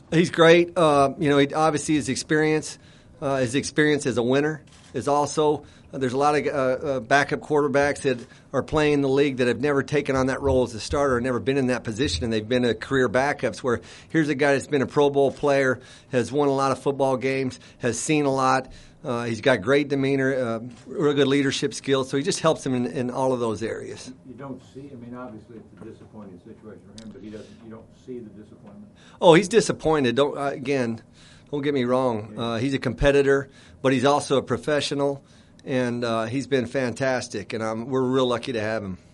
He's great. Obviously his experience as a winner is also. There's a lot of backup quarterbacks that are playing in the league that have never taken on that role as a starter, never been in that position, and they've been a career backups. Where here's a guy that's been a Pro Bowl player, has won a lot of football games, has seen a lot. He's got great demeanor, real good leadership skills, so he just helps him in all of those areas. You don't see, obviously it's a disappointing situation for him, but you don't see the disappointment. Oh, he's disappointed. Don't get me wrong. He's a competitor, but he's also a professional, and he's been fantastic, and we're real lucky to have him.